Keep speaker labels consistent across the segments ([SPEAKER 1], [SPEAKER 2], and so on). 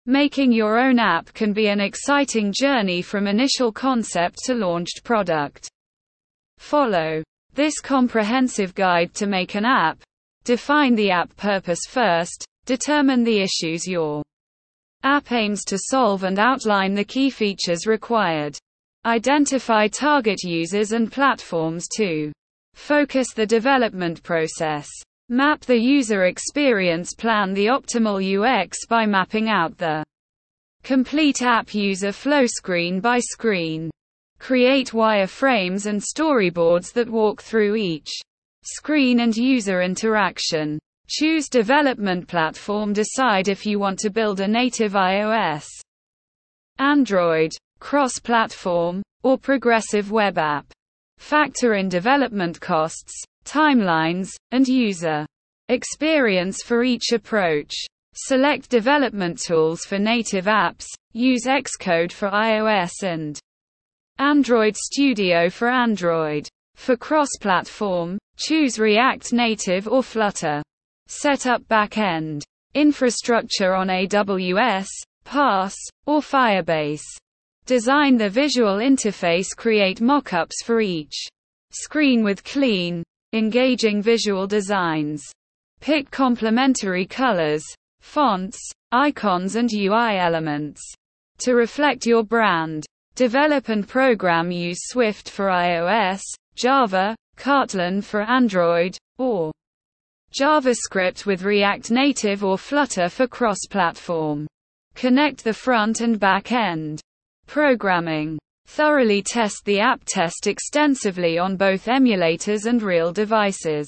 [SPEAKER 1] Making your own app can be an exciting journey from initial concept to launched product. Follow this comprehensive guide to make an app. Define the app purpose first. Determine the issues your app aims to solve and outline the key features required. Identify target users and platforms to focus the development process. Map the user experience. Plan the optimal UX by mapping out the complete app user flow screen by screen. Create wireframes and storyboards that walk through each screen and user interaction. Choose development platform. Decide if you want to build a native iOS, Android, cross-platform, or progressive web app. Factor in development costs, timelines, and user experience for each approach. Select development tools for native apps. Use Xcode for iOS and Android Studio for Android. For cross-platform, choose React Native or Flutter. Set up back-end infrastructure on AWS, PaaS, or Firebase. Design the visual interface. Create mockups for each screen with clean, engaging visual designs. Pick complementary colors, fonts, icons and UI elements to reflect your brand. Develop and program. Use Swift for iOS, Java, Kotlin for Android, or JavaScript with React Native or Flutter for cross-platform. Connect the front and back end programming. Thoroughly test the app. Test extensively on both emulators and real devices.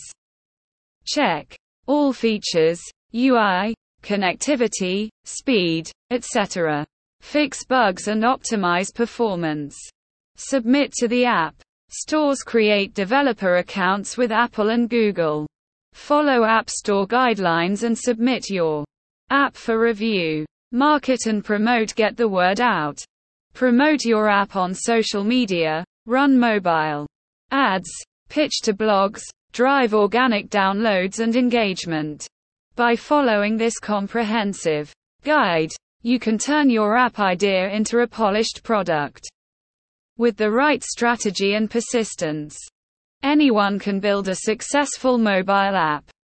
[SPEAKER 1] Check all features, UI, connectivity, speed, etc. Fix bugs and optimize performance. Submit to the app stores. Create developer accounts with Apple and Google. Follow App Store guidelines and submit your app for review. Market and promote. Get the word out. Promote your app on social media, run mobile ads, pitch to blogs, drive organic downloads and engagement. By following this comprehensive guide, you can turn your app idea into a polished product. With the right strategy and persistence, anyone can build a successful mobile app.